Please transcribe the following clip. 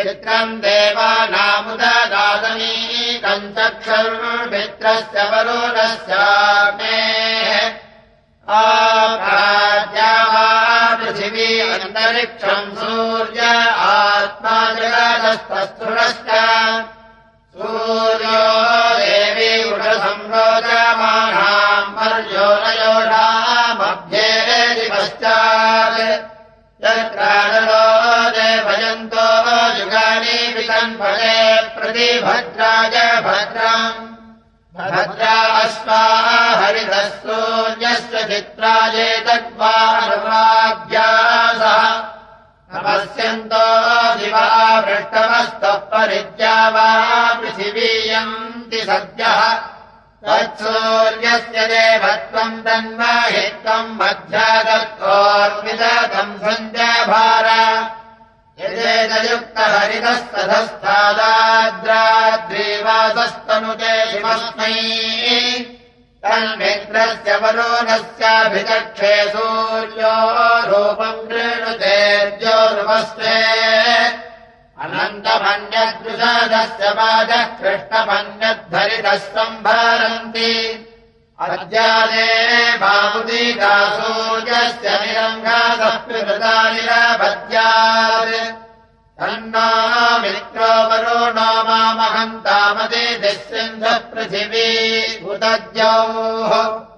चित्रम् देवानामुदगादनीकम् चक्षुर्मित्रस्य वरुणस्याग्ने आप्राज्या पृथिवी अन्तरिक्षम् सूर्य आत्मा जगदस्तस्थुरश्च सूर्यो देवी उषसंरोचमानाम् पर्योनयोषामभ्ये पश्चात् यत्रादरो देवयन्तो युगानि विकन्फले प्रतिभद्राय भद्रम् भद्रा अश्वा हरितः सूर्यस्य चित्रायेतद्वार्वाभ्यासः नमस्यन्तो दिवा वृष्टमस्तः परिद्या वा पृथिवीयन्ति सद्यः तत्सूर्यस्य देवत्वम् तन्महित्वम् मध्यागत्वोर्विदतम् सञ्जभार यजेदयुक्तहरितस्तधस्थादाद्राद्रीवासस्तनुते शिवस्मै तन्मित्रस्य वरुणस्याभिचक्षे सूर्यो रूपम् कृणुतेऽद्यो नृपस्ते अनन्तमन्यद्विषदस्य वाजः कृष्णमन्यद्धरितः सम्भारन्ति अद्यादे भामुदीका सूर्यस्य निरङ्गासः कृता निरभद्यात् तन्नो मित्रो वरुणो मामहन्तामदितिः सिन्धः पृथिवी उदद्यौः